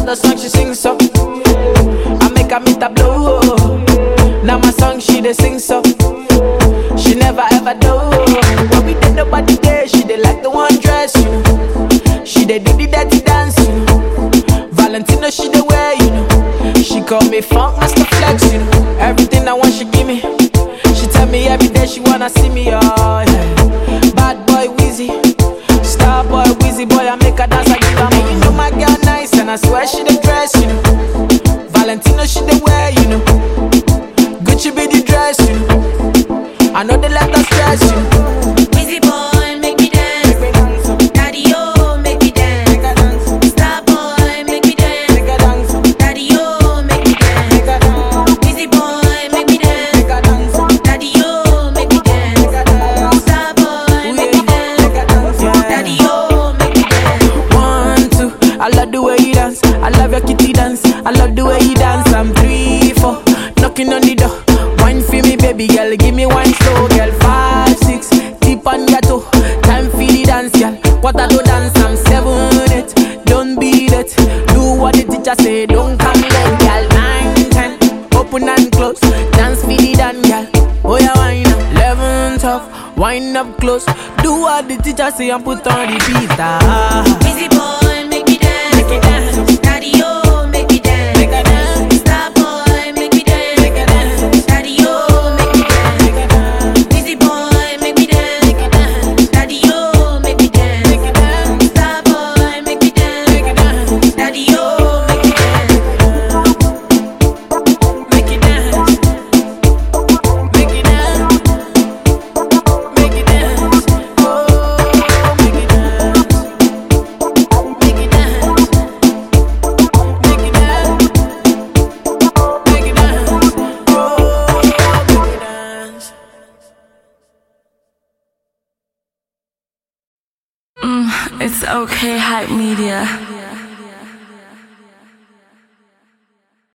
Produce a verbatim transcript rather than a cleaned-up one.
other song she sings so. I make her meet a blow. Now my song she dey sing so. She never ever do. When we did nobody there, she dey like the one dress, you know. She dey do the dirty dance, you know. Valentino she dey wear, you know. She call me Funk Master Flex, you know. Everything I want she give me. She tell me every day she wanna see me, oh yeah. Bad boy Weezy, star boy Weezy boy, I make her dance, I give her money. You know my girl nice and I swear she dey dress, you know. Valentino she dey wear, you know. Gucci be the dress, you know. I know they let us stress, you know. Weezy boy, make me dance. Daddy, oh, make me dance. Star boy, make me dance. Daddy, oh, make me dance. Weezy boy, make me dance. Daddy, oh, make me dance. Star boy, make me dance. Daddy, oh, make me dance. One, two, I love the way you dance. I love your kitty dance. I love the way you dance. I'm three, four, knocking on the door. Wine for me, baby girl, give me wine slow, girl. Five, six, tip on your toe. Time for the dance, girl. What I do dance, I'm seven, eight. Don't beat it. Do what the teacher say, don't come late, girl. Nine, ten, open and close. Dance for the dance, girl. Oh yeah, wine up. Eleven, twelve, wind up close. Do what the teacher say and put on the beat. Ah. Weezy boy, make me dance. Make me dance. Daddy, oh, make me dance. Make me dance. Star boy, make me dance. Make me dance. Daddy, oh, make me dance. Weezy boy, make me dance. Daddy, oh, make me dance. Make me dance. Star boy, make me dance. Make me dance. Daddy, oh, make me dance. Make it dance. Make it dance. Make it dance. Oh, make it dance. Make it dance. Make it dance. Make it dance. Oh, make it dance. It's okay, hype media.